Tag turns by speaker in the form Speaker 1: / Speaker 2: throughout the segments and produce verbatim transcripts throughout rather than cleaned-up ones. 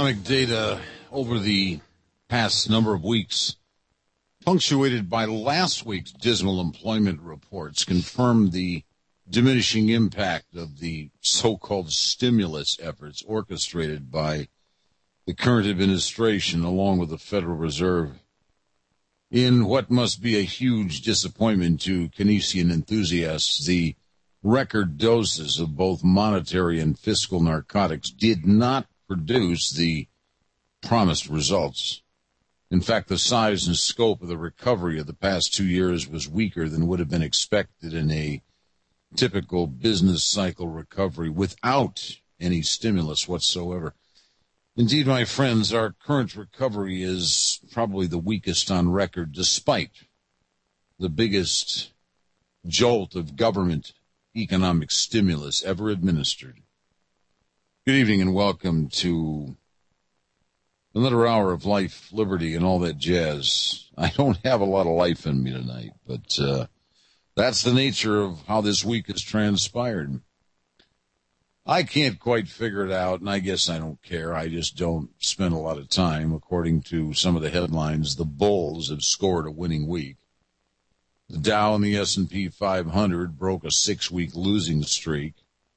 Speaker 1: Economic data over the past number of weeks, punctuated by last week's dismal employment reports, confirmed the diminishing impact of the so-called stimulus efforts orchestrated by the current administration along with the Federal Reserve in what must be a huge disappointment to Keynesian enthusiasts. The record doses of both monetary and fiscal narcotics did not produce the promised results. In fact, the size and scope of the recovery of the past two years was weaker than would have been expected in a typical business cycle recovery without any stimulus whatsoever. Indeed, my friends, our current recovery is probably the weakest on record, despite the biggest jolt of government economic stimulus ever administered. Good evening and welcome to another hour of life, liberty, and all that jazz. I don't have a lot of life in me tonight, but uh, that's the nature of how this week has transpired. I can't quite figure it out, and I guess I don't care. I just don't spend a lot of time. According to some of the headlines, the Bulls have scored a winning week. The Dow and the S and P five hundred broke a six-week losing streak.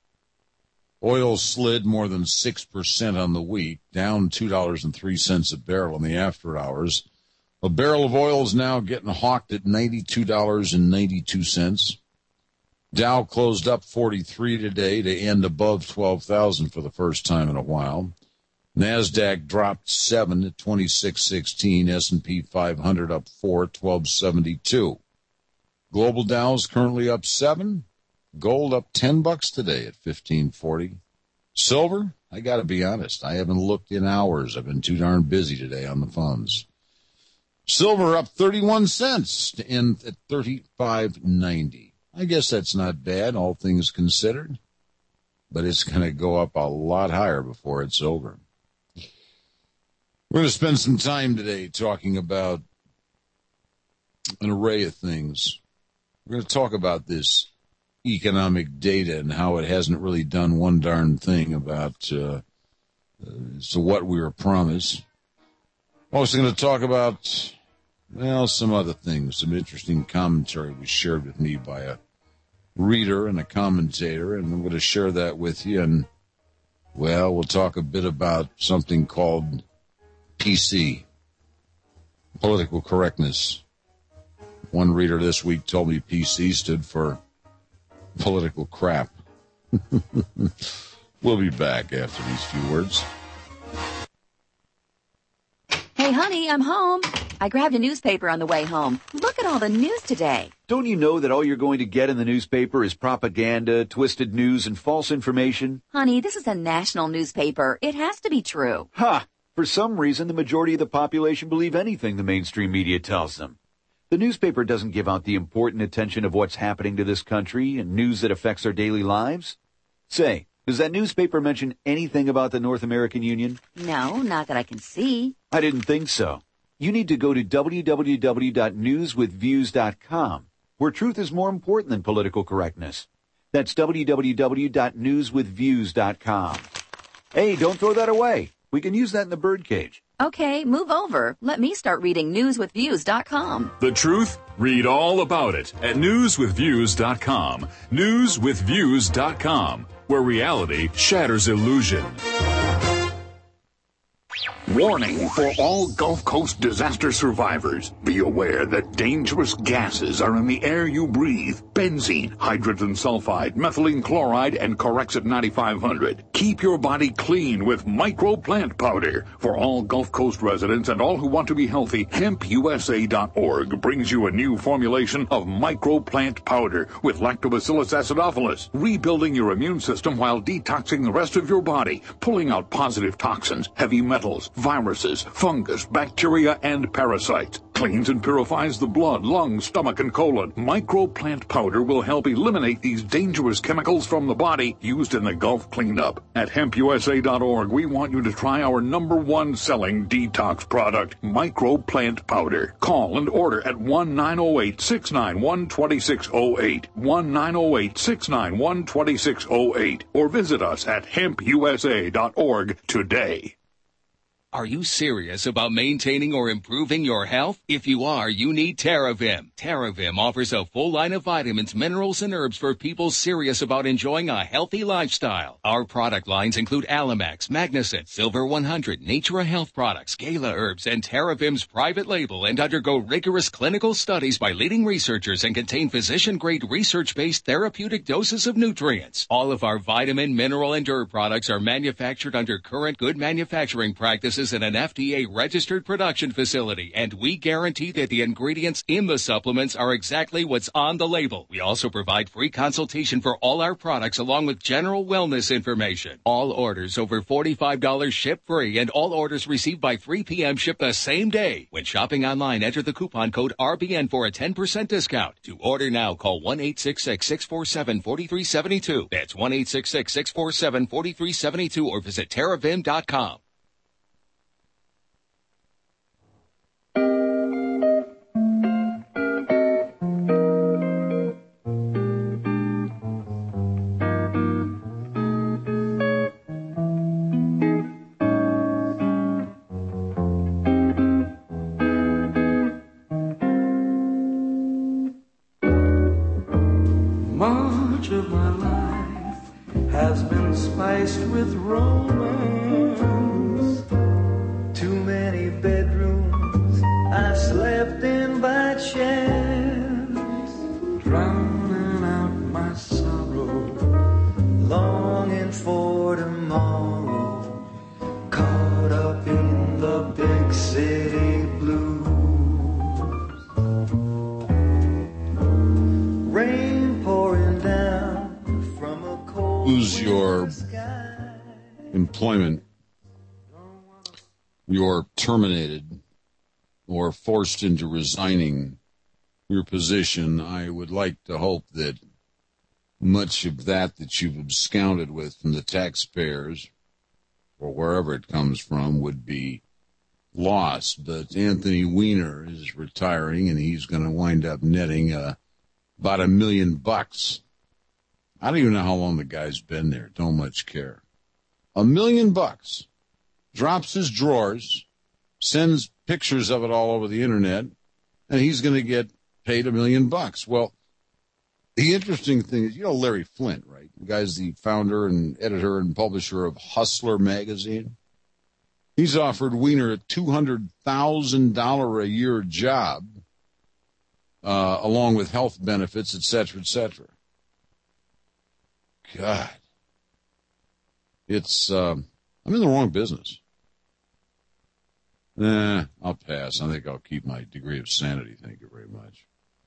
Speaker 1: Oil slid more than six percent on the week, down two dollars and three cents a barrel in the after hours. A barrel of oil is now getting hawked at ninety-two dollars and ninety-two cents. Dow closed up forty-three today to end above twelve thousand for the first time in a while. NASDAQ dropped seven at twenty-six sixteen. S and P five hundred up four, twelve seventy-two. Global Dow's currently up seven. Gold up ten bucks today at fifteen forty. Silver, I got to be honest, I haven't looked in hours. I've been too darn busy today on the phones. Silver up thirty-one cents to end at thirty-five ninety. I guess that's not bad, all things considered, but it's going to go up a lot higher before it's over. We're going to spend some time today talking about an array of things. We're going to talk about this economic data and how it hasn't really done one darn thing about uh, uh, so what we were promised. Also going to talk about, well, some other things, some interesting commentary was shared with me by a reader and a commentator, and I'm going to share that with you. And, well, we'll talk a bit about something called P C, political correctness. One reader this week told me P C stood for political crap. We'll be back after these few words.
Speaker 2: Hey, honey, I'm home. I grabbed a newspaper on the way home. Look at all the news today.
Speaker 3: Don't you know that all you're going to get in the newspaper is propaganda, twisted news, and false information?
Speaker 2: Honey, this is a national newspaper. It has to be true.
Speaker 3: Ha! For some reason, the majority of the population believe anything the mainstream media tells them. The newspaper doesn't give out the important attention of what's happening to this country and news that affects our daily lives. Say, does that newspaper mention anything about the North American Union?
Speaker 2: No, not that I can see.
Speaker 3: I didn't think so. You need to go to w w w dot news with views dot com, where truth is more important than political correctness. That's w w w dot news with views dot com. Hey, don't throw that away. We can use that in the birdcage.
Speaker 2: Okay, move over. Let me start reading news with views dot com.
Speaker 4: The truth? Read all about it at news with views dot com. news with views dot com, where reality shatters illusion.
Speaker 5: Warning for all Gulf Coast disaster survivors. Be aware that dangerous gases are in the air you breathe. Benzene, hydrogen sulfide, methylene chloride, and Corexit ninety-five hundred. Keep your body clean with Micro Plant Powder. For all Gulf Coast residents and all who want to be healthy, hemp u s a dot org brings you a new formulation of Micro Plant Powder with Lactobacillus acidophilus, rebuilding your immune system while detoxing the rest of your body, pulling out positive toxins, heavy metals, viruses, fungus, bacteria, and parasites. Cleans and purifies the blood, lungs, stomach, and colon. Micro Plant Powder will help eliminate these dangerous chemicals from the body used in the Gulf cleanup. At hemp u s a dot org, we want you to try our number one selling detox product, Micro Plant Powder. Call and order at one nine zero eight, six nine one, two six zero eight, one nine zero eight, six nine one, two six zero eight, or visit us at hemp u s a dot org today.
Speaker 6: Are you serious about maintaining or improving your health? If you are, you need TerraVim. TerraVim offers a full line of vitamins, minerals, and herbs for people serious about enjoying a healthy lifestyle. Our product lines include Alamax, Magnicent, Silver one hundred, Natura Health Products, Gala Herbs, and TerraVim's private label, and undergo rigorous clinical studies by leading researchers and contain physician-grade research-based therapeutic doses of nutrients. All of our vitamin, mineral, and herb products are manufactured under current good manufacturing practices in an F D A-registered production facility, and we guarantee that the ingredients in the supplements are exactly what's on the label. We also provide free consultation for all our products along with general wellness information. All orders over forty-five dollars ship free, and all orders received by three p.m. ship the same day. When shopping online, enter the coupon code R B N for a ten percent discount. To order now, call one eight six six, six four seven, four three seven two. That's one eight six six, six four seven, four three seven two or visit terravim dot com.
Speaker 7: Much of my life has been spiced with romance. Too many bedrooms I slept in by chance, drowning out my sorrow, longing for tomorrow, caught up in the big city blues. Rain pouring down from a cold
Speaker 1: Lose your employment, you're terminated or forced into resigning your position. I would like to hope that much of that that you've absconded with from the taxpayers or wherever it comes from would be lost. But Anthony Weiner is retiring, and he's going to wind up netting uh, about a million bucks. I don't even know how long the guy's been there. Don't much care. A million bucks. Drops his drawers, sends pictures of it all over the internet, and he's going to get paid a million bucks. Well, the interesting thing is, you know Larry Flint, right? The guy's the founder and editor and publisher of Hustler magazine. He's offered Weiner a two hundred thousand dollars a year job, uh, along with health benefits, et cetera, et cetera. God. It's, um, I'm in the wrong business. Nah, I'll pass. I think I'll keep my degree of sanity. Thank you very much.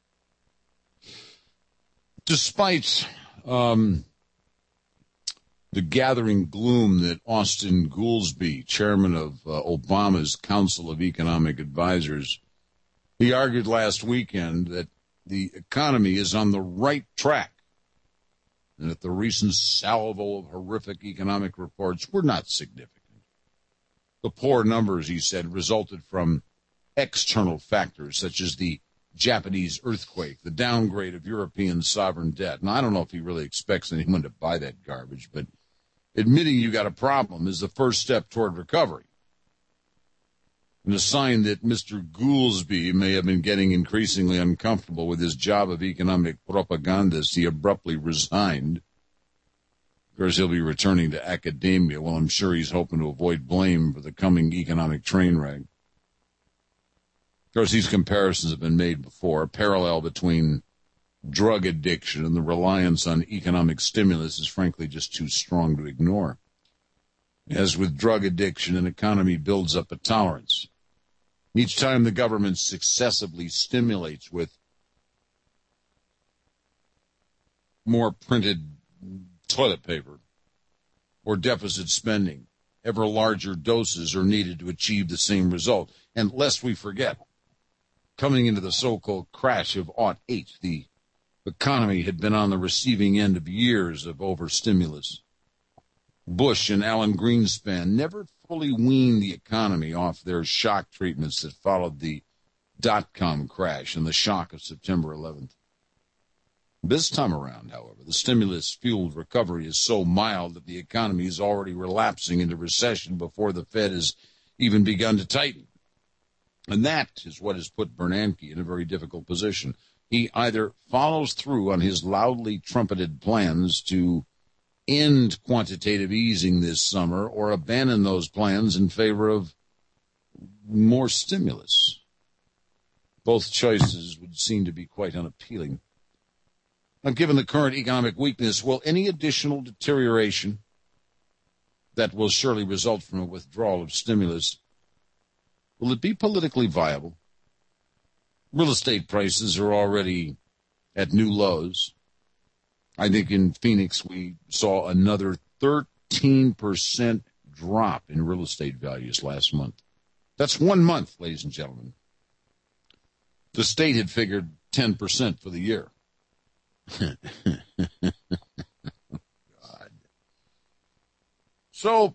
Speaker 1: Despite um, the gathering gloom that Austin Goolsbee, chairman of uh, Obama's Council of Economic Advisors, he argued last weekend that the economy is on the right track and that the recent salvo of horrific economic reports were not significant. The poor numbers, he said, resulted from external factors such as the Japanese earthquake, the downgrade of European sovereign debt. Now, I don't know if he really expects anyone to buy that garbage, but admitting you got a problem is the first step toward recovery. And a sign that Mister Goolsbee may have been getting increasingly uncomfortable with his job of economic propagandist, he abruptly resigned. Of course, he'll be returning to academia. Well, I'm sure he's hoping to avoid blame for the coming economic train wreck. Of course, these comparisons have been made before. A parallel between drug addiction and the reliance on economic stimulus is frankly just too strong to ignore. As with drug addiction, an economy builds up a tolerance. Each time the government successively stimulates with more printed toilet paper or deficit spending, ever larger doses are needed to achieve the same result. And lest we forget, coming into the so-called crash of oh eight, the economy had been on the receiving end of years of overstimulus. Bush and Alan Greenspan never fully weaned the economy off their shock treatments that followed the dot-com crash and the shock of September eleventh. This time around, however, the stimulus-fueled recovery is so mild that the economy is already relapsing into recession before the Fed has even begun to tighten. And that is what has put Bernanke in a very difficult position. He either follows through on his loudly trumpeted plans to end quantitative easing this summer or abandon those plans in favor of more stimulus. Both choices would seem to be quite unappealing. Now, given the current economic weakness, will any additional deterioration that will surely result from a withdrawal of stimulus, will it be politically viable? Real estate prices are already at new lows. I think in Phoenix we saw another thirteen percent drop in real estate values last month. That's one month, ladies and gentlemen. The state had figured ten percent for the year. God. So,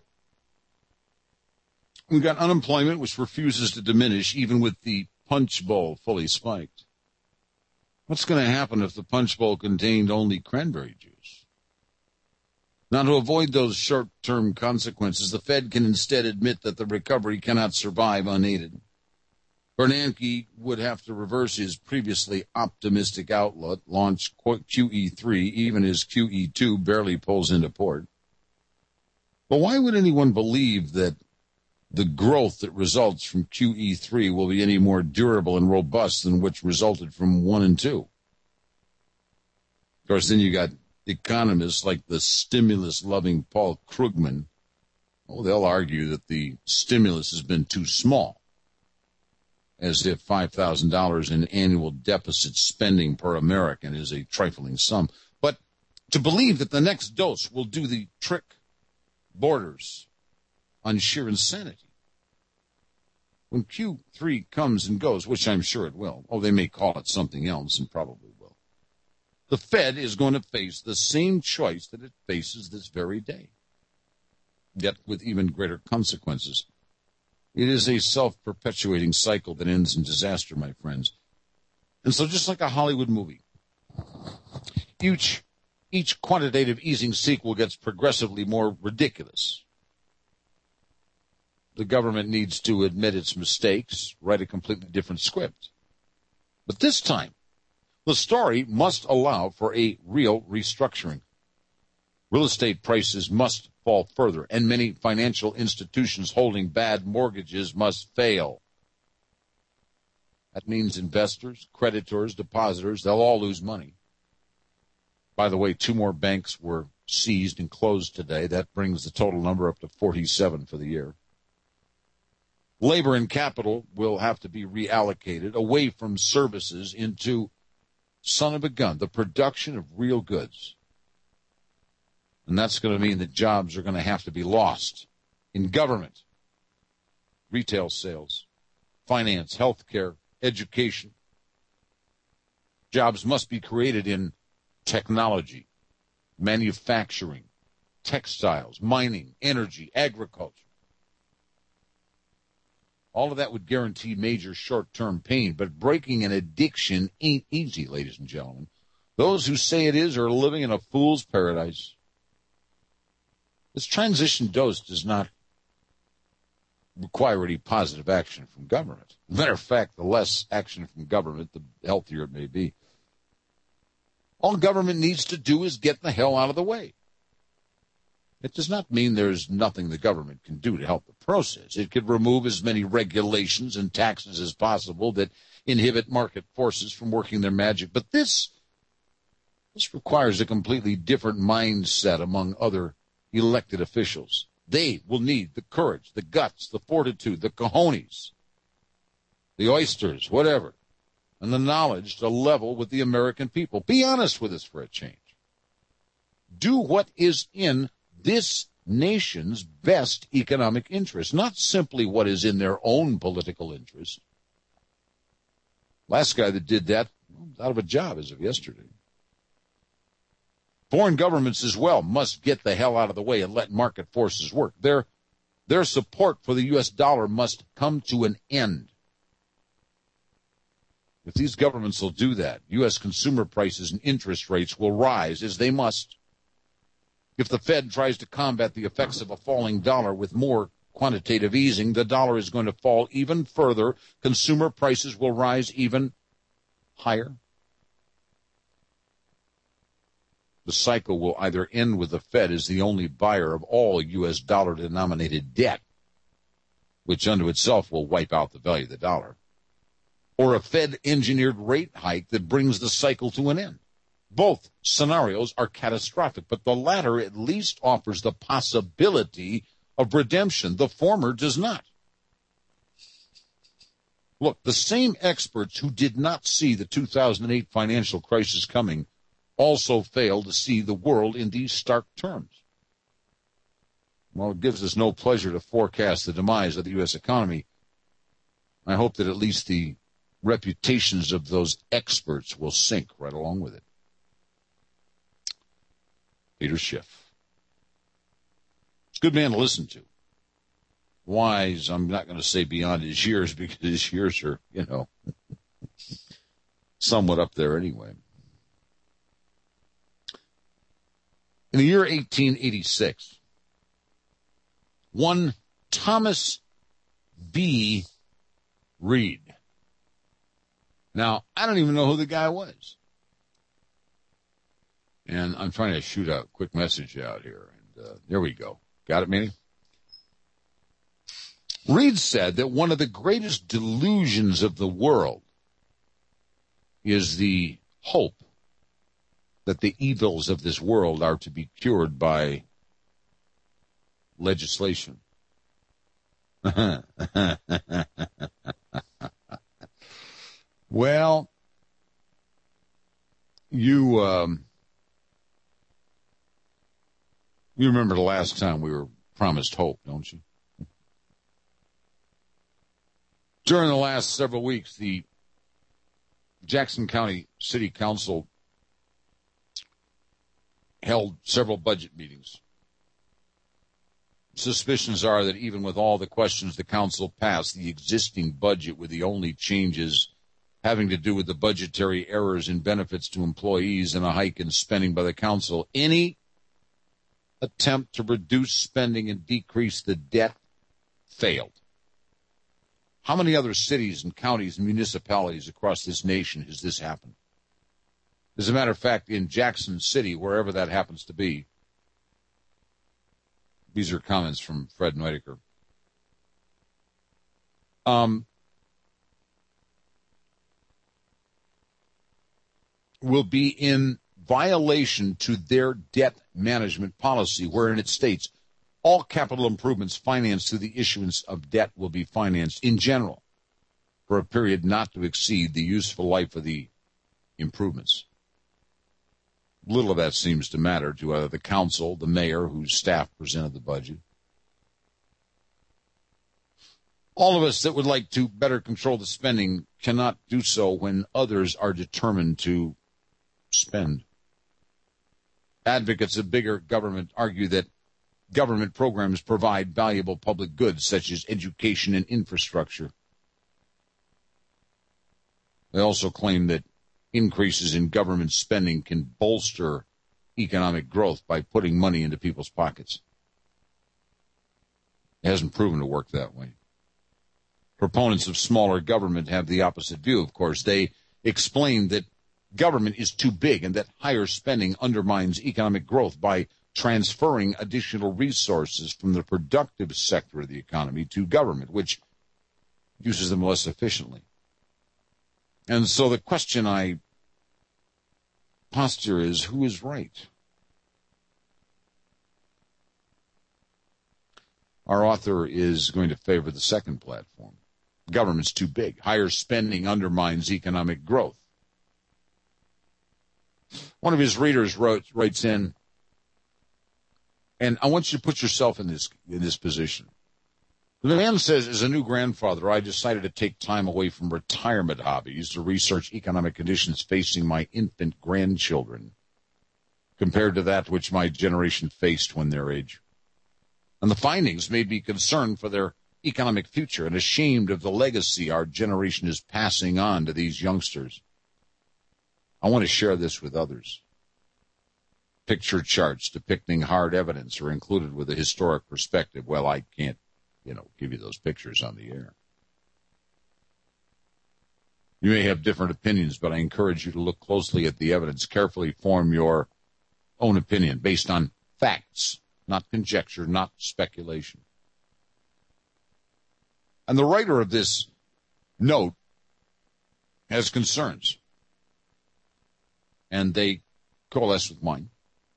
Speaker 1: we've got unemployment, which refuses to diminish even with the punch bowl fully spiked. What's going to happen if the punch bowl contained only cranberry juice? Now, to avoid those short-term consequences, the Fed can instead admit that the recovery cannot survive unaided. Bernanke would have to reverse his previously optimistic outlook, launch Q E three, even as Q E two barely pulls into port. But why would anyone believe that the growth that results from Q E three will be any more durable and robust than which resulted from one and two? Of course, then you got economists like the stimulus-loving Paul Krugman. Oh, they'll argue that the stimulus has been too small, as if five thousand dollars in annual deficit spending per American is a trifling sum. But to believe that the next dose will do the trick borders on sheer insanity. When Q three comes and goes, which I'm sure it will, oh, they may call it something else and probably will, the Fed is going to face the same choice that it faces this very day, yet with even greater consequences. It is a self-perpetuating cycle that ends in disaster, my friends. And so just like a Hollywood movie, each, each quantitative easing sequel gets progressively more ridiculous. The government needs to admit its mistakes, write a completely different script. But this time, the story must allow for a real restructuring. Real estate prices must fall further, and many financial institutions holding bad mortgages must fail. That means investors, creditors, depositors, they'll all lose money. By the way, two more banks were seized and closed today. That brings the total number up to forty-seven for the year. Labor and capital will have to be reallocated away from services into, son of a gun, the production of real goods. And that's going to mean that jobs are going to have to be lost in government, retail sales, finance, healthcare, education. Jobs must be created in technology, manufacturing, textiles, mining, energy, agriculture. All of that would guarantee major short-term pain, but breaking an addiction ain't easy, ladies and gentlemen. Those who say it is are living in a fool's paradise. This transition dose does not require any positive action from government. As a matter of fact, the less action from government, the healthier it may be. All government needs to do is get the hell out of the way. It does not mean there's nothing the government can do to help the process. It could remove as many regulations and taxes as possible that inhibit market forces from working their magic. But this, this requires a completely different mindset among other elected officials. They will need the courage, the guts, the fortitude, the cojones, the oysters, whatever, and the knowledge to level with the American people. Be honest with us for a change. Do what is in this nation's best economic interest, not simply what is in their own political interest. Last guy that did that was out of a job as of yesterday. Foreign governments as well must get the hell out of the way and let market forces work. Their, their support for the U S dollar must come to an end. If these governments will do that, U S consumer prices and interest rates will rise, as they must. If the Fed tries to combat the effects of a falling dollar with more quantitative easing, the dollar is going to fall even further. Consumer prices will rise even higher. The cycle will either end with the Fed as the only buyer of all U S dollar-denominated debt, which unto itself will wipe out the value of the dollar, or a Fed-engineered rate hike that brings the cycle to an end. Both scenarios are catastrophic, but the latter at least offers the possibility of redemption. The former does not. Look, the same experts who did not see the two thousand eight financial crisis coming also failed to see the world in these stark terms. While it gives us no pleasure to forecast the demise of the U S economy, I hope that at least the reputations of those experts will sink right along with it. Peter Schiff. It's a good man to listen to. Wise, I'm not going to say beyond his years, because his years are, you know, somewhat up there anyway. In the year eighteen eighty-six, one Thomas B. Reed. Now, I don't even know who the guy was. And I'm trying to shoot a quick message out here. And uh, there we go. Got it, Manny? Reed said that one of the greatest delusions of the world is the hope that the evils of this world are to be cured by legislation. Well, you um, you remember the last time we were promised hope, don't you? During the last several weeks, the Jackson County City Council held several budget meetings. Suspicions are that even with all the questions the council passed, the existing budget, with the only changes having to do with the budgetary errors in benefits to employees and a hike in spending by the council, any attempt to reduce spending and decrease the debt failed. How many other cities and counties and municipalities across this nation has this happened? As a matter of fact, in Jackson City, wherever that happens to be, these are comments from Fred Neudecker. Um, will be in violation to their debt management policy, wherein it states all capital improvements financed through the issuance of debt will be financed in general for a period not to exceed the useful life of the improvements. Little of that seems to matter to either the council, the mayor, whose staff presented the budget. All of us that would like to better control the spending cannot do so when others are determined to spend. Advocates of bigger government argue that government programs provide valuable public goods such as education and infrastructure. They also claim that increases in government spending can bolster economic growth by putting money into people's pockets. It hasn't proven to work that way. Proponents of smaller government have the opposite view, of course. They explain that government is too big and that higher spending undermines economic growth by transferring additional resources from the productive sector of the economy to government, which uses them less efficiently. And so the question I posture is, who is right? Our author is going to favor the second platform. Government's too big. Higher spending undermines economic growth. One of his readers wrote, writes in, and I want you to put yourself in this in this position. The man says, as a new grandfather, I decided to take time away from retirement hobbies to research economic conditions facing my infant grandchildren compared to that which my generation faced when their age. And the findings made me concerned for their economic future and ashamed of the legacy our generation is passing on to these youngsters. I want to share this with others. Picture charts depicting hard evidence are included with a historic perspective. Well, I can't you know, give you those pictures on the air. You may have different opinions, but I encourage you to look closely at the evidence, carefully form your own opinion based on facts, not conjecture, not speculation. And the writer of this note has concerns, and they coalesce with mine.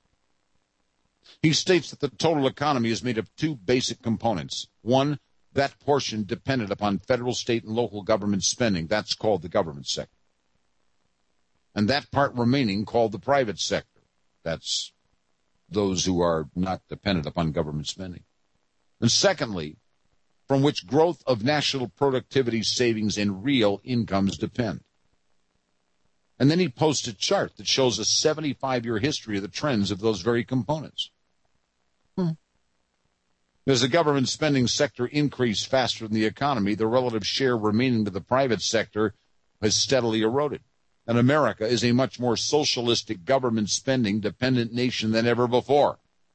Speaker 1: He states that the total economy is made of two basic components. One, that portion dependent upon federal, state, and local government spending. That's called the government sector. And that part remaining called the private sector. That's those who are not dependent upon government spending. And secondly, from which growth of national productivity, savings, and real incomes depend. And then he posts a chart that shows a seventy-five-year history of the trends of those very components. Hmm. As the government spending sector increased faster than the economy, the relative share remaining to the private sector has steadily eroded. And America is a much more socialistic, government spending dependent nation than ever before.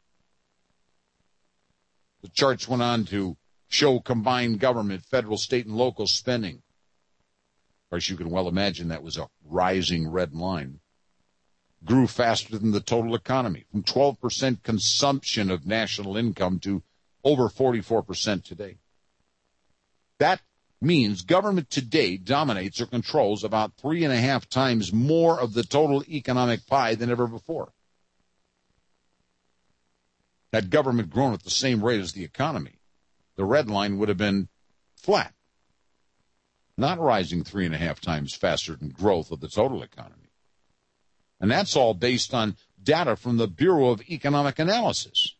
Speaker 1: The charts went on to show combined government, federal, state, and local spending. Of course, you can well imagine that was a rising red line. Grew faster than the total economy, from twelve percent consumption of national income to over forty-four percent today. That means government today dominates or controls about three and a half times more of the total economic pie than ever before. Had government grown at the same rate as the economy, the red line would have been flat, not rising three and a half times faster than growth of the total economy. And that's all based on data from the Bureau of Economic Analysis.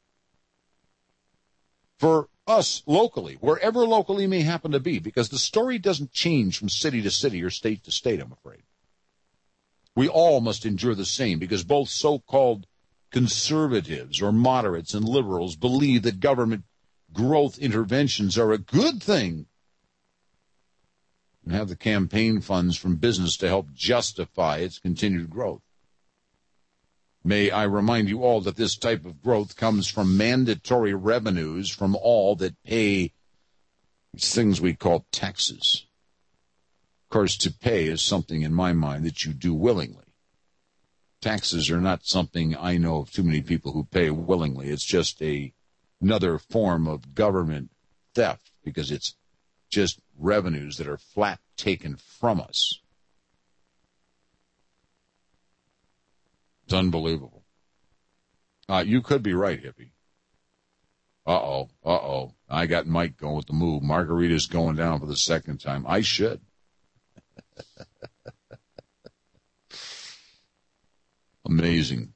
Speaker 1: For us locally, wherever locally may happen to be, because the story doesn't change from city to city or state to state, I'm afraid. We all must endure the same, because both so-called conservatives or moderates and liberals believe that government growth interventions are a good thing and have the campaign funds from business to help justify its continued growth. May I remind you all that this type of growth comes from mandatory revenues from all that pay these things we call taxes. Of course, to pay is something in my mind that you do willingly. Taxes are not something I know of too many people who pay willingly. It's just a, another form of government theft because it's just revenues that are flat taken from us. It's unbelievable. Uh, you could be right, hippie. Uh-oh, uh-oh. I got Mike going with the move. Margarita's going down for the second time. I should. Amazing.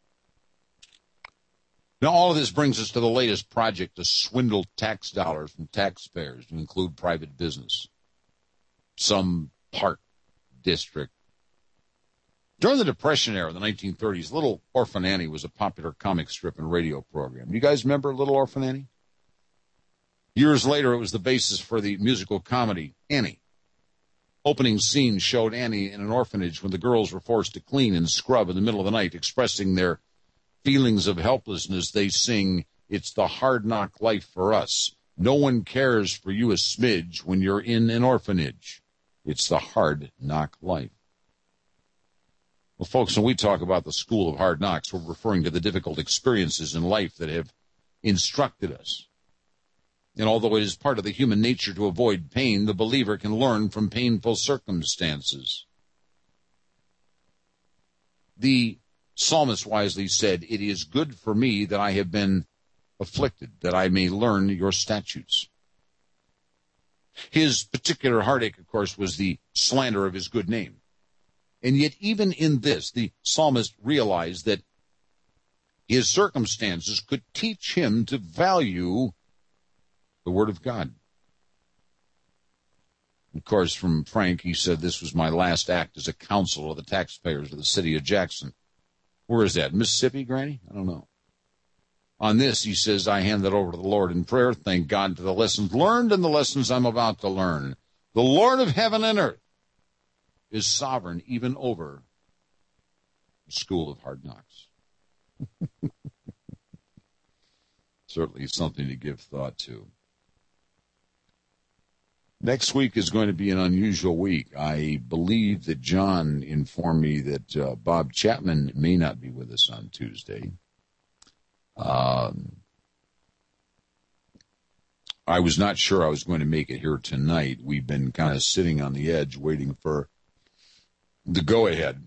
Speaker 1: Now, all of this brings us to the latest project to swindle tax dollars from taxpayers to include private business. Some park district. During the Depression era of the nineteen thirties, Little Orphan Annie was a popular comic strip and radio program. You guys remember Little Orphan Annie? Years later, it was the basis for the musical comedy Annie. Opening scene showed Annie in an orphanage when the girls were forced to clean and scrub in the middle of the night, expressing their feelings of helplessness. They sing, "It's the hard knock life for us. No one cares for you a smidge when you're in an orphanage. It's the hard knock life." Well, folks, when we talk about the school of hard knocks, we're referring to the difficult experiences in life that have instructed us. And although it is part of the human nature to avoid pain, the believer can learn from painful circumstances. The psalmist wisely said, "It is good for me that I have been afflicted, that I may learn your statutes." His particular heartache, of course, was the slander of his good name. And yet even in this, the psalmist realized that his circumstances could teach him to value the Word of God. Of course, from Frank, he said, "This was my last act as a counselor of the taxpayers of the city of Jackson." Where is that? Mississippi, Granny? I don't know. On this, he says, "I hand that over to the Lord in prayer. Thank God for the lessons learned and the lessons I'm about to learn. The Lord of heaven and earth is sovereign even over the school of hard knocks." Certainly something to give thought to. Next week is going to be an unusual week. I believe that John informed me that uh, Bob Chapman may not be with us on Tuesday. Um, I was not sure I was going to make it here tonight. We've been kind of sitting on the edge waiting for the go-ahead.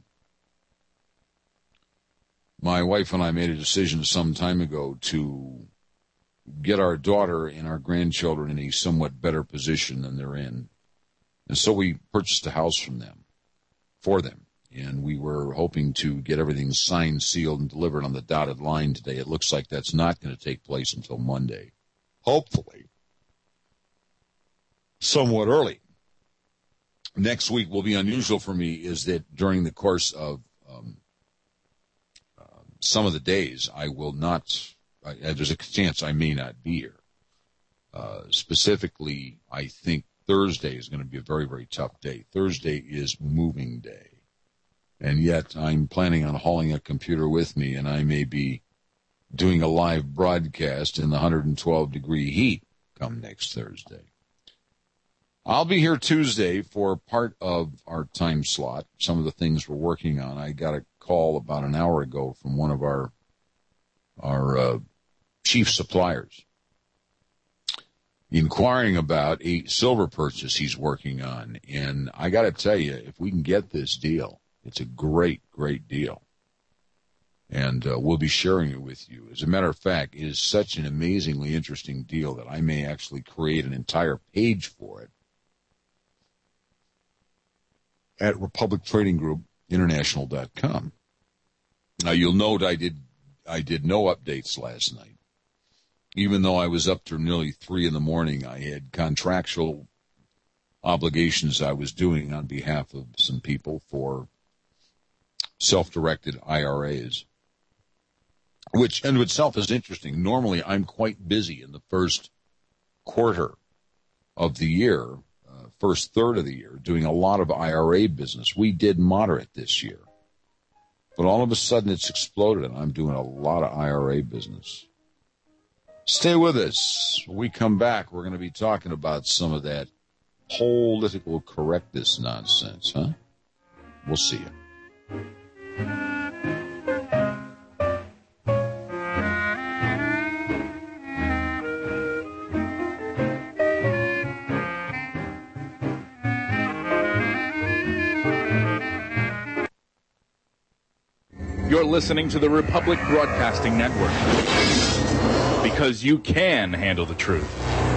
Speaker 1: My wife and I made a decision some time ago to get our daughter and our grandchildren in a somewhat better position than they're in. And so we purchased a house from them, for them. And we were hoping to get everything signed, sealed, and delivered on the dotted line today. It looks like that's not going to take place until Monday. Hopefully. Somewhat early. Next week will be unusual for me is that during the course of um, uh, some of the days, I will not... Uh, there's a chance I may not be here. Uh, specifically, I think Thursday is going to be a very, very tough day. Thursday is moving day. And yet I'm planning on hauling a computer with me, and I may be doing a live broadcast in the one hundred twelve degree heat come next Thursday. I'll be here Tuesday for part of our time slot, some of the things we're working on. I got a call about an hour ago from one of our our uh, chief suppliers, inquiring about a silver purchase he's working on. And I got to tell you, if we can get this deal, it's a great, great deal. And uh, we'll be sharing it with you. As a matter of fact, it is such an amazingly interesting deal that I may actually create an entire page for it at Republic Trading Group International dot com. Now, you'll note I did I did no updates last night. Even though I was up to nearly three in the morning, I had contractual obligations I was doing on behalf of some people for self-directed I R As, which in itself is interesting. Normally, I'm quite busy in the first quarter of the year, uh, first third of the year, doing a lot of I R A business. We did moderate this year. But all of a sudden it's exploded, and I'm doing a lot of I R A business. Stay with us. When we come back, we're going to be talking about some of that political correctness nonsense, huh? We'll see you.
Speaker 8: You're listening to the Republic Broadcasting Network, because you can handle the truth.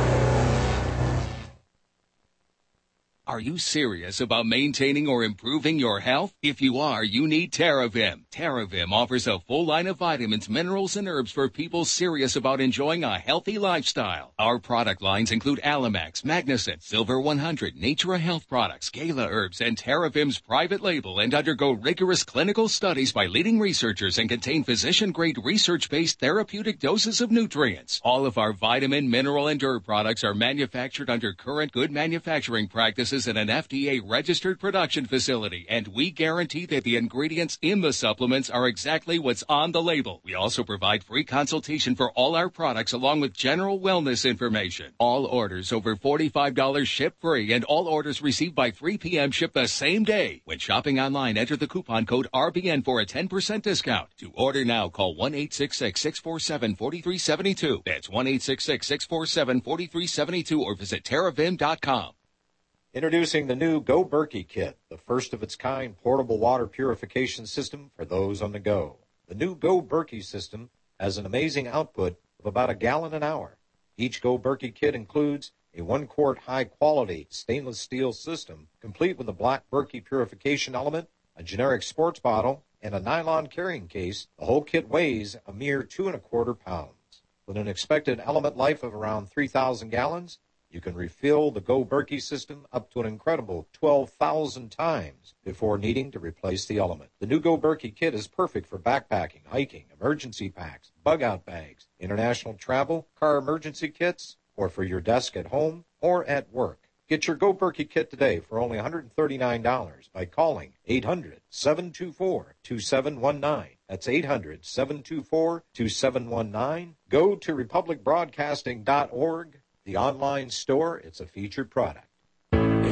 Speaker 6: Are you serious about maintaining or improving your health? If you are, you need TerraVim. TerraVim offers a full line of vitamins, minerals, and herbs for people serious about enjoying a healthy lifestyle. Our product lines include Alamax, Magnicent, Silver one hundred, Natura Health Products, Gala Herbs, and TerraVim's private label, and undergo rigorous clinical studies by leading researchers and contain physician-grade research-based therapeutic doses of nutrients. All of our vitamin, mineral, and herb products are manufactured under current good manufacturing practices in an F D A-registered production facility, and we guarantee that the ingredients in the supplements are exactly what's on the label. We also provide free consultation for all our products along with general wellness information. All orders over forty-five dollars ship free, and all orders received by three p.m. ship the same day. When shopping online, enter the coupon code R B N for a ten percent discount. To order now, call one eight six six, six four seven, four three seven two. That's one eight six six, six four seven, four three seven two, or visit terravim dot com.
Speaker 9: Introducing the new Go Berkey Kit, the first of its kind portable water purification system for those on the go. The new Go Berkey system has an amazing output of about a gallon an hour. Each Go Berkey kit includes a one-quart high-quality stainless steel system, complete with a black Berkey purification element, a generic sports bottle, and a nylon carrying case. The whole kit weighs a mere two and a quarter pounds. With an expected element life of around three thousand gallons, you can refill the Go Berkey system up to an incredible twelve thousand times before needing to replace the element. The new Go Berkey kit is perfect for backpacking, hiking, emergency packs, bug-out bags, international travel, car emergency kits, or for your desk at home or at work. Get your Go Berkey kit today for only one hundred thirty-nine dollars by calling eight hundred, seven two four, two seven one nine. That's eight hundred, seven two four, two seven one nine. Go to republic broadcasting dot org. The online store, it's a featured product.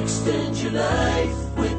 Speaker 10: Extend your life with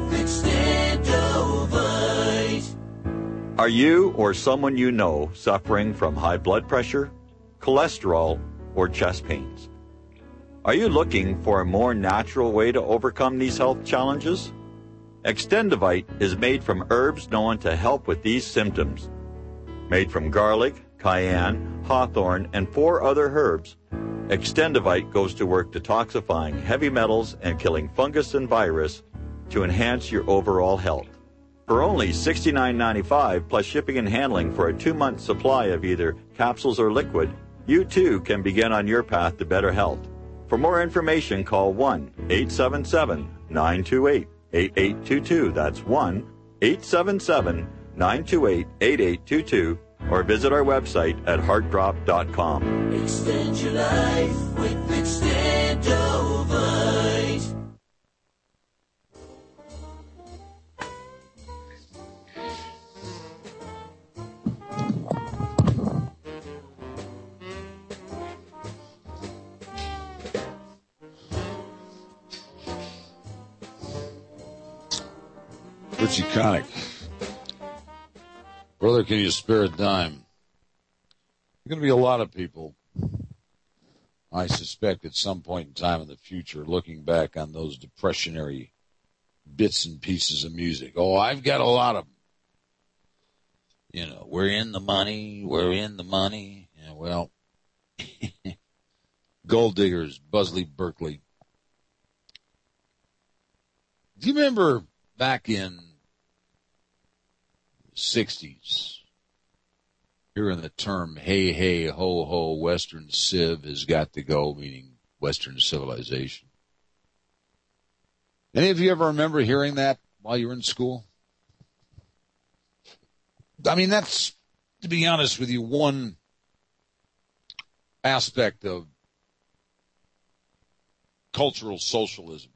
Speaker 10: Extendovite.
Speaker 11: Are you or someone you know suffering from high blood pressure, cholesterol, or chest pains? Are you looking for a more natural way to overcome these health challenges? Extendovite is made from herbs known to help with these symptoms. Made from garlic, cayenne, hawthorn, and four other herbs, Extendovite goes to work detoxifying heavy metals and killing fungus and virus to enhance your overall health. For only sixty-nine ninety-five plus shipping and handling for a two-month supply of either capsules or liquid, you too can begin on your path to better health. For more information, call one eight seven seven, nine two eight, eight eight two two. That's one eight seven seven, nine two eight, eight eight two two. Or visit our website at heart drop dot com.
Speaker 10: Extend your life with Extendovite.
Speaker 1: Richie Connick. Brother, can you spare a dime? There are going to be a lot of people, I suspect, at some point in time in the future, looking back on those depressionary bits and pieces of music. Oh, I've got a lot of them. You know, we're in the money, we're in the money. Yeah, well, Gold Diggers, Buzzley Berkeley. Do you remember back in sixties, hearing the term, hey, hey, ho, ho, Western Civ has got to go, meaning Western civilization? Any of you ever remember hearing that while you were in school? I mean, that's, to be honest with you, one aspect of cultural socialism.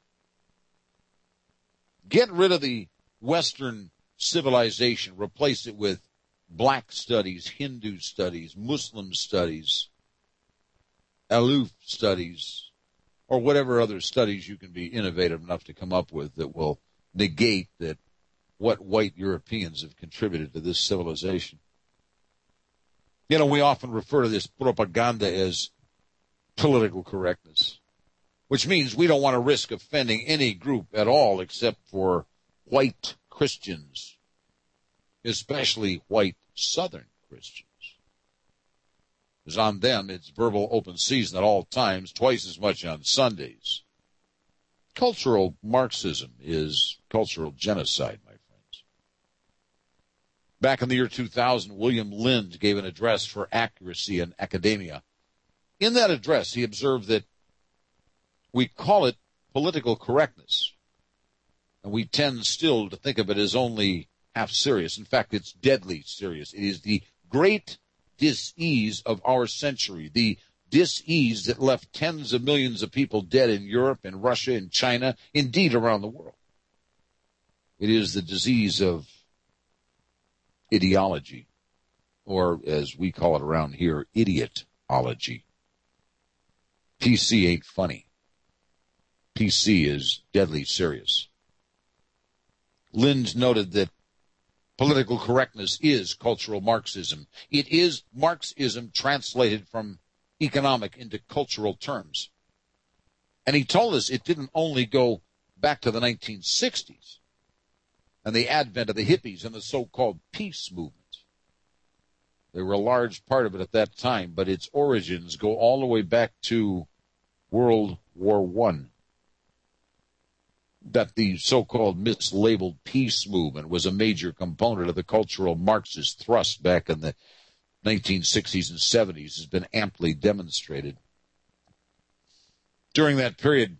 Speaker 1: Get rid of the Western civilization, replace it with black studies, Hindu studies, Muslim studies, Aloof studies, or whatever other studies you can be innovative enough to come up with that will negate that what white Europeans have contributed to this civilization. You know, we often refer to this propaganda as political correctness, which means we don't want to risk offending any group at all except for white Christians, especially white Southern Christians. Because on them, it's verbal open season at all times, twice as much on Sundays. Cultural Marxism is cultural genocide, my friends. Back in the year two thousand, William Lind gave an address for accuracy in academia. In that address, he observed that we call it political correctness, and we tend still to think of it as only half serious. In fact, it's deadly serious. It is the great dis-ease of our century, the dis-ease that left tens of millions of people dead in Europe and Russia and China, indeed around the world. It is the disease of ideology, or as we call it around here, idiotology. P C ain't funny. P C is deadly serious. Lind noted that political correctness is cultural Marxism. It is Marxism translated from economic into cultural terms. And he told us it didn't only go back to the nineteen sixties and the advent of the hippies and the so-called peace movement. They were a large part of it at that time, but its origins go all the way back to World War One. That the so-called mislabeled peace movement was a major component of the cultural Marxist thrust back in the nineteen sixties and seventies has been amply demonstrated. During that period,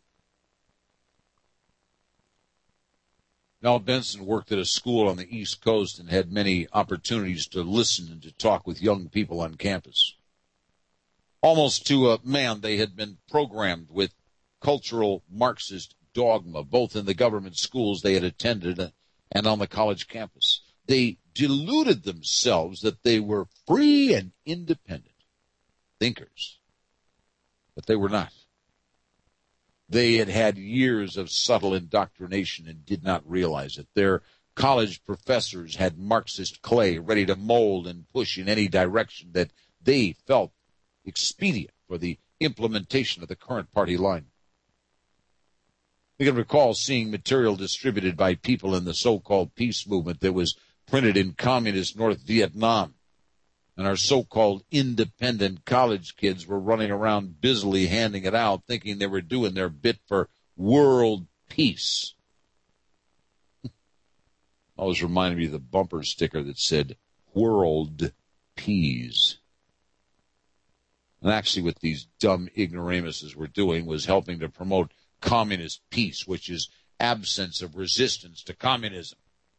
Speaker 1: Mel Benson worked at a school on the East Coast and had many opportunities to listen and to talk with young people on campus. Almost to a man, they had been programmed with cultural Marxist dogma, both in the government schools they had attended and on the college campus. They deluded themselves that they were free and independent thinkers, but they were not. They had had years of subtle indoctrination and did not realize it. Their college professors had Marxist clay ready to mold and push in any direction that they felt expedient for the implementation of the current party line. We can recall seeing material distributed by people in the so-called peace movement that was printed in communist North Vietnam. And our so-called independent college kids were running around busily handing it out, thinking they were doing their bit for world peace. Always reminded me of the bumper sticker that said, world peas. And actually what these dumb ignoramuses were doing was helping to promote communist peace, which is absence of resistance to communism.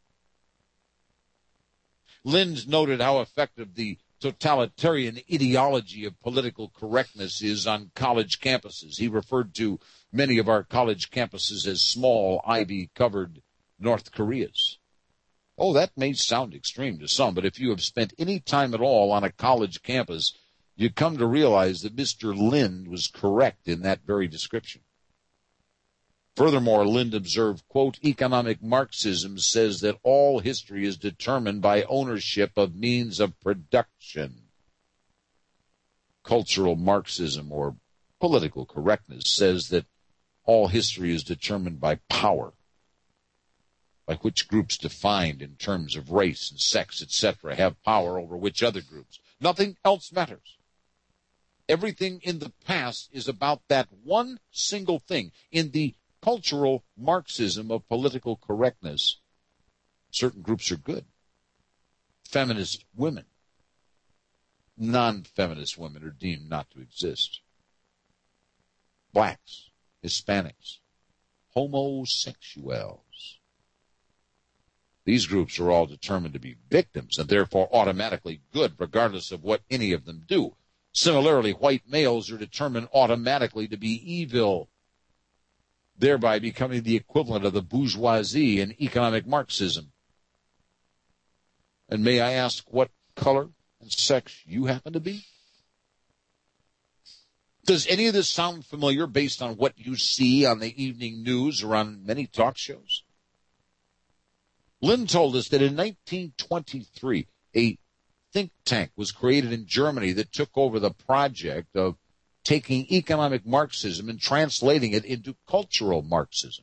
Speaker 1: Lind noted how effective the totalitarian ideology of political correctness is on college campuses. He referred to many of our college campuses as small, ivy-covered North Koreas. Oh, that may sound extreme to some, but if you have spent any time at all on a college campus, you come to realize that Mister Lind was correct in that very description. Furthermore, Lind observed, quote, economic Marxism says that all history is determined by ownership of means of production. Cultural Marxism, or political correctness, says that all history is determined by power, by which groups defined in terms of race and sex, et cetera, have power over which other groups. Nothing else matters. Everything in the past is about that one single thing. In the cultural Marxism of political correctness, certain groups are good. Feminist women. Non-feminist women are deemed not to exist. Blacks, Hispanics, homosexuals. These groups are all determined to be victims and therefore automatically good, regardless of what any of them do. Similarly, white males are determined automatically to be evil, thereby becoming the equivalent of the bourgeoisie in economic Marxism. And may I ask what color and sex you happen to be? Does any of this sound familiar based on what you see on the evening news or on many talk shows? Lind told us that in nineteen twenty-three, a think tank was created in Germany that took over the project of taking economic Marxism and translating it into cultural Marxism.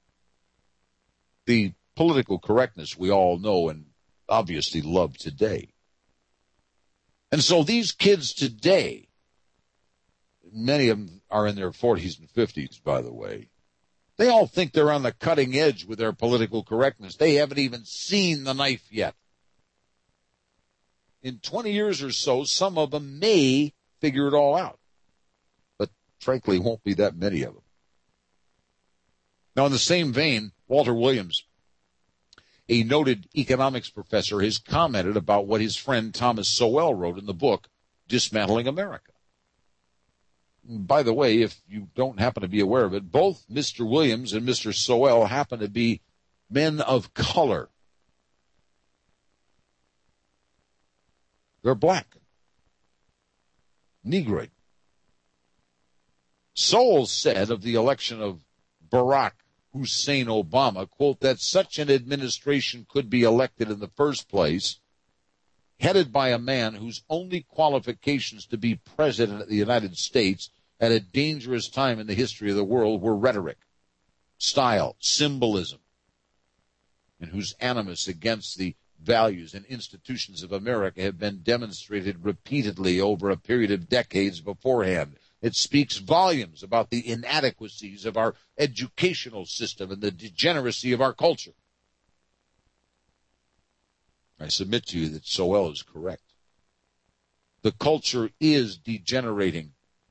Speaker 1: The political correctness we all know and obviously love today. And so these kids today, many of them are in their forties and fifties, by the way, they all think they're on the cutting edge with their political correctness. They haven't even seen the knife yet. In twenty years or so, some of them may figure it all out. But frankly, won't be that many of them. Now, in the same vein, Walter Williams, a noted economics professor, has commented about what his friend Thomas Sowell wrote in the book, Dismantling America. By the way, if you don't happen to be aware of it, both Mister Williams and Mister Sowell happen to be men of color. They're black. Negroid. Sowell said of the election of Barack Hussein Obama, quote, that such an administration could be elected in the first place, headed by a man whose only qualifications to be president of the United States at a dangerous time in the history of the world were rhetoric, style, symbolism, and whose animus against the values and institutions of America have been demonstrated repeatedly over a period of decades beforehand. It speaks volumes about the inadequacies of our educational system and the degeneracy of our culture. I submit to you that Sowell is correct. The culture is degenerating.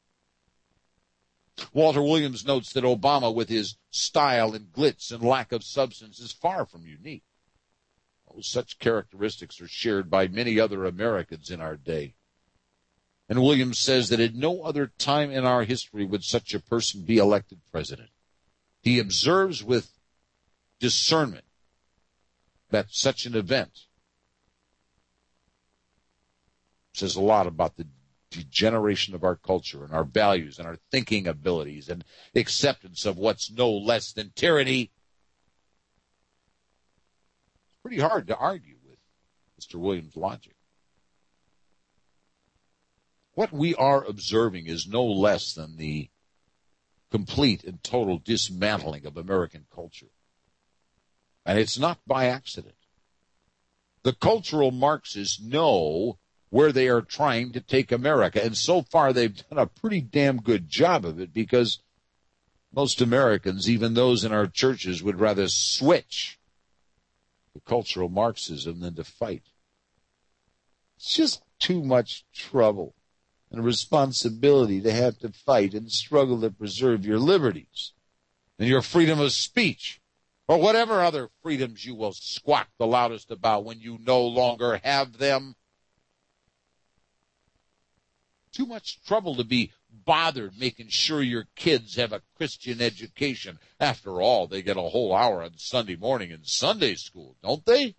Speaker 1: Walter Williams notes that Obama, with his style and glitz and lack of substance, is far from unique. Oh, such characteristics are shared by many other Americans in our day. And Williams says that at no other time in our history would such a person be elected president. He observes with discernment that such an event says a lot about the degeneration of our culture and our values and our thinking abilities and acceptance of what's no less than tyranny. It's pretty hard to argue with Mister Williams' logic. What we are observing is no less than the complete and total dismantling of American culture. And it's not by accident. The cultural Marxists know where they are trying to take America, and so far they've done a pretty damn good job of it, because most Americans, even those in our churches, would rather switch to cultural Marxism than to fight. It's just too much trouble and responsibility to have to fight and struggle to preserve your liberties and your freedom of speech, or whatever other freedoms you will squawk the loudest about when you no longer have them. Too much trouble to be bothered making sure your kids have a Christian education. After all, they get a whole hour on Sunday morning in Sunday school, don't they?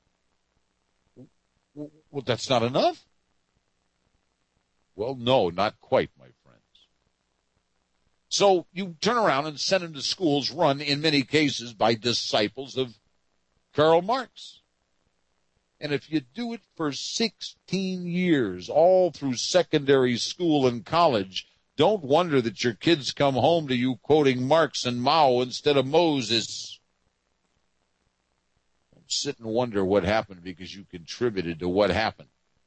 Speaker 1: Well, that's not enough? Well, no, not quite, my friends. So you turn around and send them to schools run, in many cases, by disciples of Karl Marx. And if you do it for sixteen years, all through secondary school and college, don't wonder that your kids come home to you quoting Marx and Mao instead of Moses. Don't sit and wonder what happened because you contributed to what happened.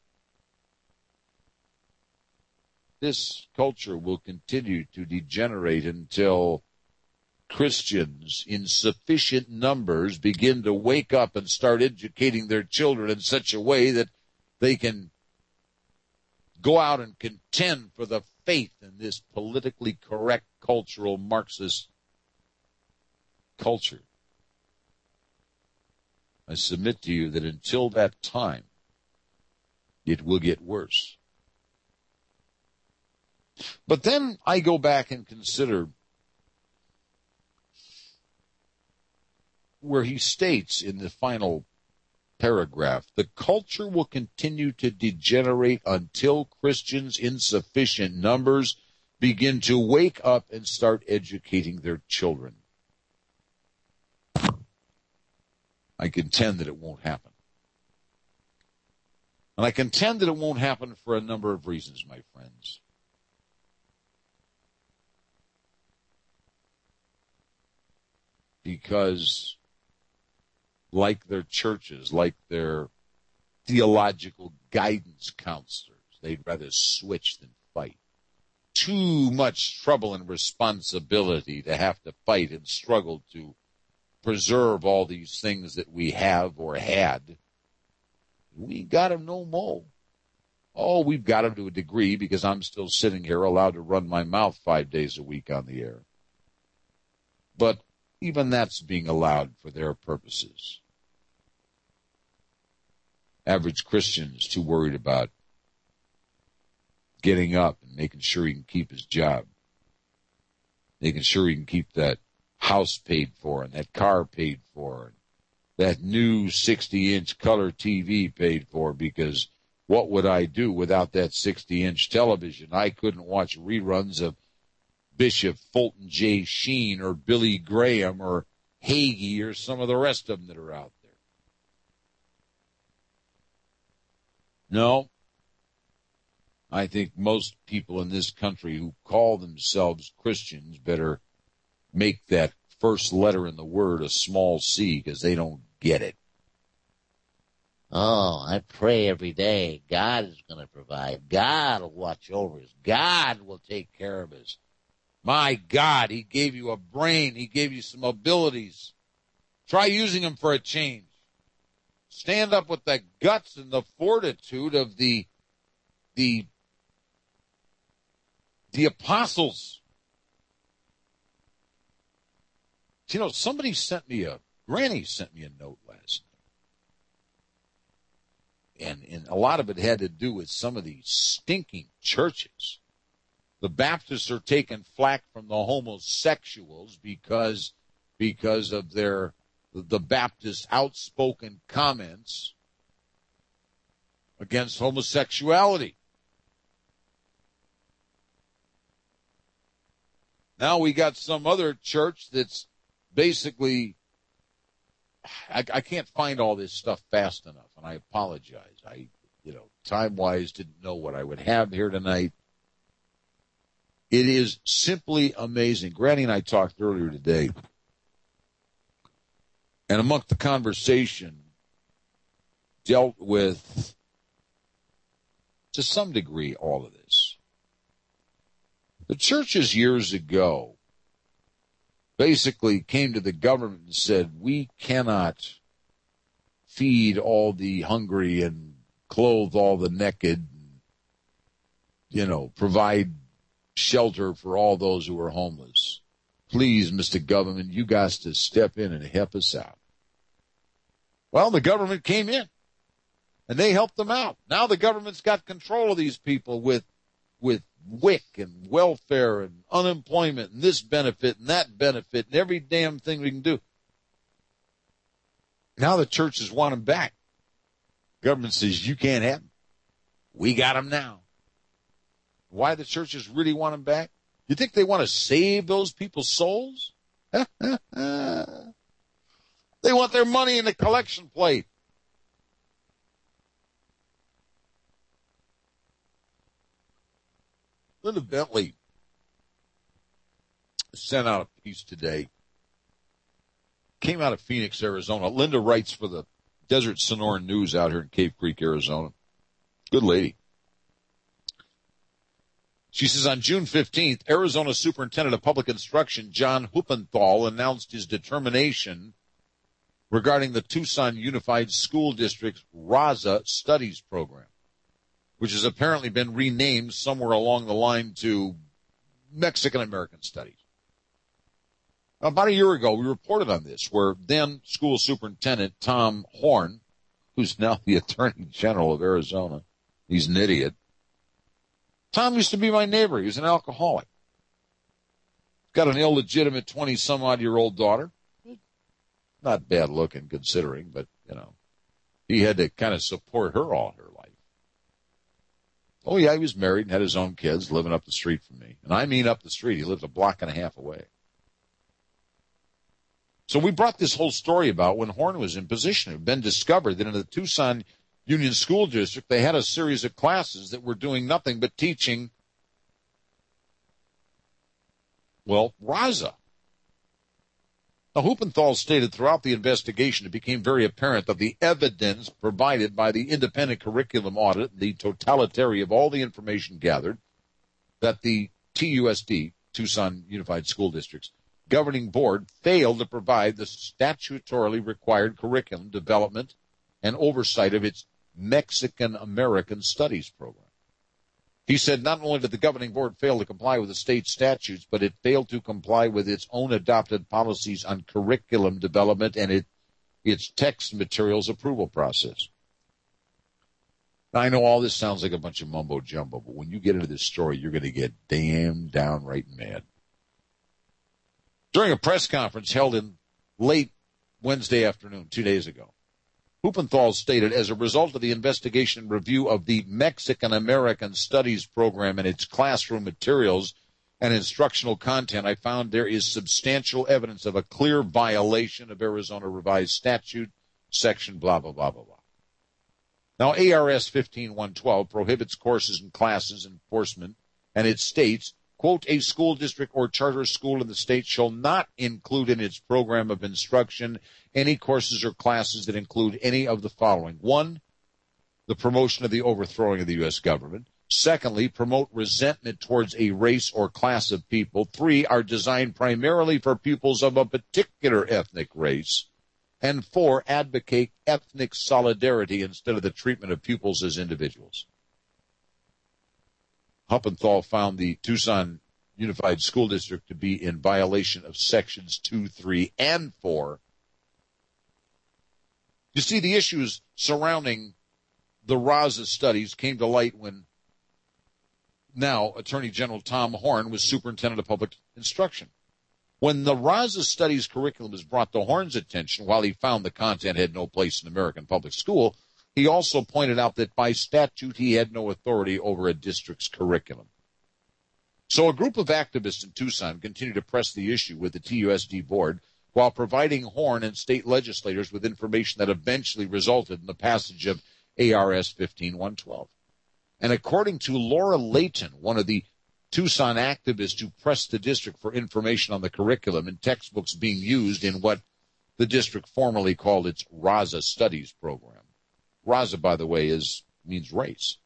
Speaker 1: This culture will continue to degenerate until Christians in sufficient numbers begin to wake up and start educating their children in such a way that they can go out and contend for the faith in this politically correct cultural Marxist culture. I submit to you that until that time, it will get worse. But then I go back and consider where he states in the final paragraph, the culture will continue to degenerate until Christians in sufficient numbers begin to wake up and start educating their children. I contend that it won't happen. And I contend that it won't happen for a number of reasons, my friends. Because like their churches, like their theological guidance counselors, they'd rather switch than fight. Too much trouble and responsibility to have to fight and struggle to preserve all these things that we have or had. We got them no more. Oh, we've got them to a degree because I'm still sitting here allowed to run my mouth five days a week on the air. But even that's being allowed for their purposes. Average Christian is too worried about getting up and making sure he can keep his job, making sure he can keep that house paid for and that car paid for and that new sixty-inch color T V paid for, because what would I do without that sixty-inch television? I couldn't watch reruns of Bishop Fulton J. Sheen or Billy Graham or Hagee or some of the rest of them that are out there. No, I think most people in this country who call themselves Christians better make that first letter in the word a small c, because they don't get it.
Speaker 12: Oh, I pray every day God is going to provide. God will watch over us. God will take care of us. My God, he gave you a brain. He gave you some abilities. Try using them for a change. Stand up with the guts and the fortitude of the, the, the apostles. You know, somebody sent me a, Granny sent me a note last night. And, and a lot of it had to do with some of these stinking churches. The Baptists are taking flack from the homosexuals because, because of their, the Baptist outspoken comments against homosexuality.
Speaker 1: Now we got some other church that's basically, I, I can't find all this stuff fast enough, and I apologize. I, you know, time-wise didn't know what I would have here tonight. It is simply amazing. Granny and I talked earlier today, and amongst the conversation dealt with, to some degree, all of this. The churches years ago basically came to the government and said, we cannot feed all the hungry and clothe all the naked, and, you know, provide shelter for all those who are homeless. Please, Mister Government, you guys to step in and help us out. Well, the government came in, and they helped them out. Now the government's got control of these people with with W I C and welfare and unemployment and this benefit and that benefit and every damn thing we can do. Now the churches want them back. Government says, you can't have them. We got them now. Why the churches really want them back? You think they want to save those people's souls? They want their money in the collection plate. Linda Bentley sent out a piece today. Came out of Phoenix, Arizona. Linda writes for the Desert Sonoran News out here in Cave Creek, Arizona. Good lady. She says, on June fifteenth, Arizona Superintendent of Public Instruction John Huppenthal announced his determination regarding the Tucson Unified School District's RAZA Studies program, which has apparently been renamed somewhere along the line to Mexican-American Studies. About a year ago, we reported on this, where then school superintendent Tom Horn, who's now the Attorney General of Arizona, he's an idiot. Tom used to be my neighbor. He was an alcoholic. Got an illegitimate twenty-some-odd-year-old daughter. Not bad looking, considering, but, you know, he had to kind of support her all her life. Oh, yeah, he was married and had his own kids living up the street from me. And I mean up the street. He lived a block and a half away. So we brought this whole story about when Horn was in position. It had been discovered that in the Tucson Union School District, they had a series of classes that were doing nothing but teaching, well, RAZA. Now, Huppenthal stated throughout the investigation, it became very apparent that the evidence provided by the independent curriculum audit, the totality of all the information gathered, that the T U S D, Tucson Unified School District's governing board, failed to provide the statutorily required curriculum development and oversight of its Mexican-American Studies program. He said not only did the governing board fail to comply with the state statutes, but it failed to comply with its own adopted policies on curriculum development and it, its text materials approval process. Now, I know all this sounds like a bunch of mumbo-jumbo, but when you get into this story, you're going to get damn downright mad. During a press conference held in late Wednesday afternoon, two days ago, Huppenthal stated, as a result of the investigation and review of the Mexican-American Studies program and its classroom materials and instructional content, I found there is substantial evidence of a clear violation of Arizona Revised Statute, section blah, blah, blah, blah, blah. Now, A R S fifteen one twelve prohibits courses and classes enforcement, and it states, quote, a school district or charter school in the state shall not include in its program of instruction any courses or classes that include any of the following. One, the promotion of the overthrowing of the U S government. Secondly, promote resentment towards a race or class of people. Three, are designed primarily for pupils of a particular ethnic race. And four, advocate ethnic solidarity instead of the treatment of pupils as individuals. Huppenthal found the Tucson Unified School District to be in violation of sections two, three, and four. You see, the issues surrounding the RAZA studies came to light when now Attorney General Tom Horn was Superintendent of Public Instruction. When the RAZA studies curriculum was brought to Horn's attention, while he found the content had no place in American public school, he also pointed out that by statute he had no authority over a district's curriculum. So a group of activists in Tucson continue to press the issue with the T U S D board while providing Horn and state legislators with information that eventually resulted in the passage of A R S fifteen one twelve. And according to Laura Layton, one of the Tucson activists who pressed the district for information on the curriculum and textbooks being used in what the district formerly called its Raza Studies program. Raza, by the way, is means race.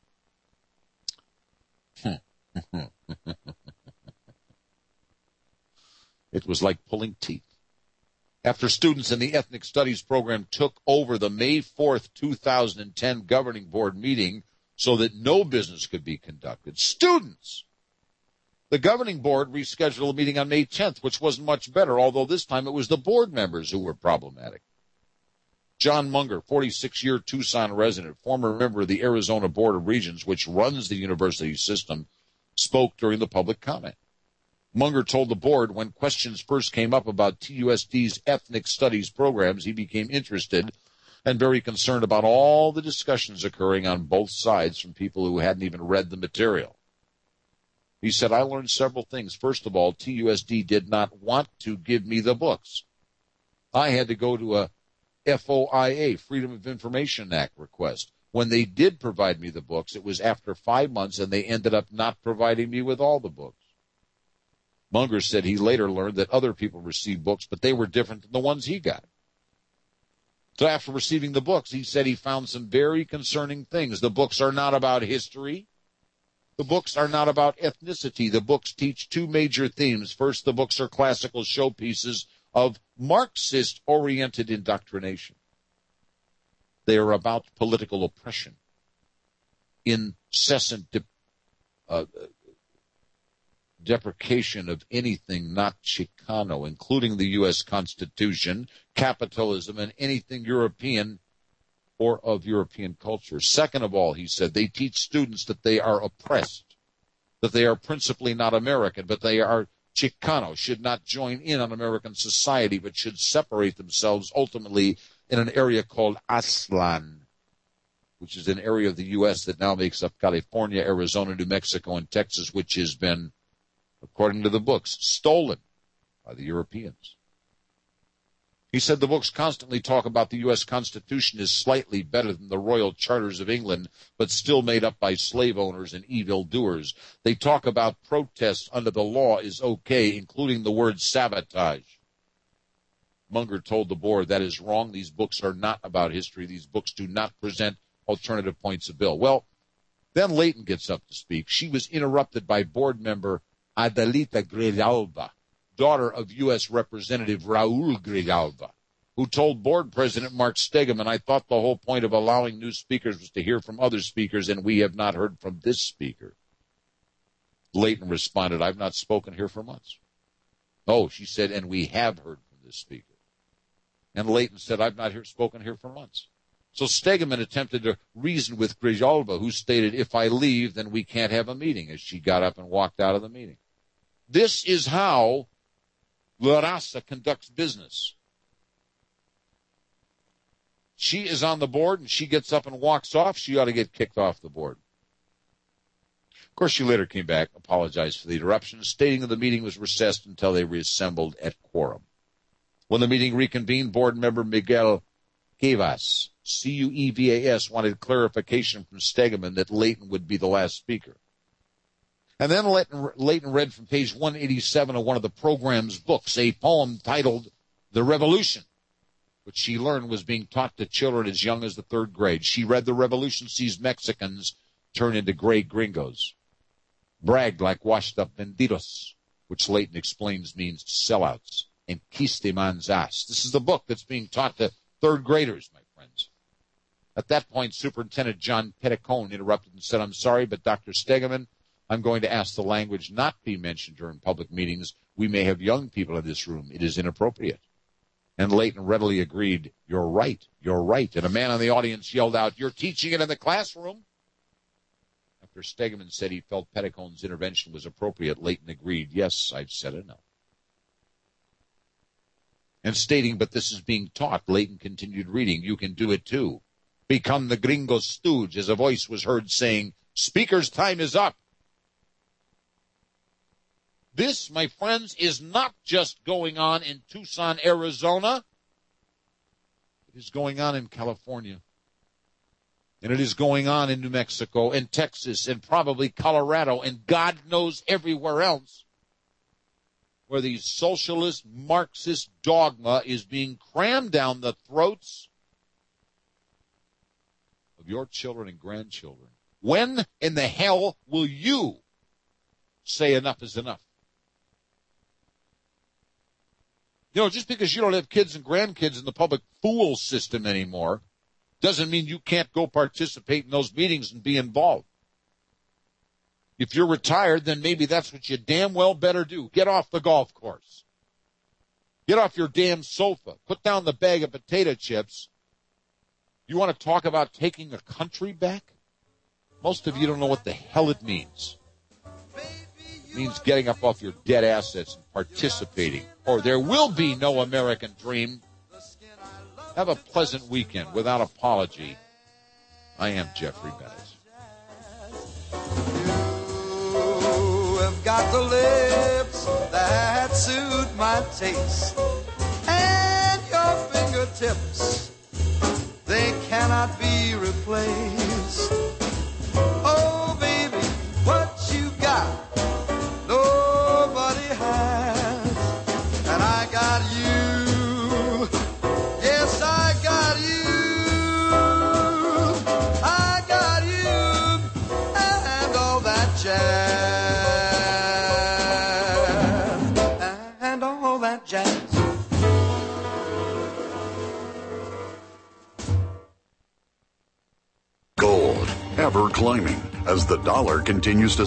Speaker 1: It was like pulling teeth. After students in the Ethnic Studies program took over the May fourth, two thousand ten governing board meeting so that no business could be conducted, students! The governing board rescheduled a meeting on May tenth, which wasn't much better, although this time it was the board members who were problematic. John Munger, forty-six-year Tucson resident, former member of the Arizona Board of Regents, which runs the university system, spoke during the public comment. Munger told the board when questions first came up about T U S D's ethnic studies programs, he became interested and very concerned about all the discussions occurring on both sides from people who hadn't even read the material. He said, I learned several things. First of all, T U S D did not want to give me the books. I had to go to a F O I A, Freedom of Information Act request. When they did provide me the books, it was after five months, and they ended up not providing me with all the books. Munger said he later learned that other people received books, but they were different than the ones he got. So after receiving the books, he said he found some very concerning things. The books are not about history. The books are not about ethnicity. The books teach two major themes. First, the books are classical showpieces of Marxist-oriented indoctrination. They are about political oppression, incessant de- uh, deprecation of anything not Chicano, including the U S Constitution, capitalism, and anything European or of European culture. Second of all, he said, they teach students that they are oppressed, that they are principally not American, but they are Chicano, should not join in on American society, but should separate themselves ultimately in an area called Aztlán, which is an area of the U S that now makes up California, Arizona, New Mexico, and Texas, which has been, according to the books, stolen by the Europeans. He said the books constantly talk about the U S Constitution is slightly better than the royal charters of England, but still made up by slave owners and evildoers. They talk about protests under the law is okay, including the word sabotage. Munger told the board that is wrong. These books are not about history. These books do not present alternative points of view. Well, then Layton gets up to speak. She was interrupted by board member Adelita Grijalva, daughter of U S Representative Raul Grijalva, who told board president Mark Stegeman, I thought the whole point of allowing new speakers was to hear from other speakers, and we have not heard from this speaker. Layton responded, I've not spoken here for months. Oh, she said, and we have heard from this speaker. And Layton said, I've not hear, spoken here for months. So Stegeman attempted to reason with Grijalva, who stated, if I leave, then we can't have a meeting, as she got up and walked out of the meeting. This is how La Raza conducts business. She is on the board, and she gets up and walks off. She ought to get kicked off the board. Of course, she later came back, apologized for the interruption, stating that the meeting was recessed until they reassembled at quorum. When the meeting reconvened, board member Miguel Cuevas, C U E V A S, wanted clarification from Stegeman that Layton would be the last speaker. And then Layton, Layton read from page one eighty-seven of one of the program's books, a poem titled The Revolution, which she learned was being taught to children as young as the third grade. She read the revolution sees Mexicans turn into gray gringos, bragged like washed-up vendidos, which Layton explains means sellouts, and quiste manzas. This is the book that's being taught to third graders, my friends. At that point, Superintendent John Petticone interrupted and said, I'm sorry, but Doctor Stegeman, I'm going to ask the language not be mentioned during public meetings. We may have young people in this room. It is inappropriate. And Layton readily agreed, you're right, you're right. And a man in the audience yelled out, you're teaching it in the classroom? After Stegeman said he felt Petticone's intervention was appropriate, Layton agreed, yes, I've said enough. And stating, but this is being taught, Layton continued reading, you can do it too. Become the gringo stooge, as a voice was heard saying, speaker's time is up.
Speaker 12: This, my friends, is not just going on in Tucson, Arizona. It is going on in California. And it is going on in New Mexico and Texas and probably Colorado and God knows everywhere else where the socialist Marxist dogma is being crammed down the throats of your children and grandchildren. When in the hell will you say enough is enough? You know, just because you don't have kids and grandkids in the public fool system anymore doesn't mean you can't go participate in those meetings and be involved. If you're retired, then maybe that's what you damn well better do. Get off the golf course. Get off your damn sofa. Put down the bag of potato chips. You want to talk about taking a country back? Most of you don't know what the hell it means. It means getting up off your dead assets and participating, or there will be no American dream. Have a pleasant weekend without apology. I am Jeffrey Bettis.
Speaker 7: You have got the lips that suit my taste, and your fingertips, they cannot be replaced. Oh, baby, what you got, nobody has, and I got you. Yes, I got you. I got you, and all that jazz, and all that jazz.
Speaker 5: Gold, ever climbing as the dollar continues to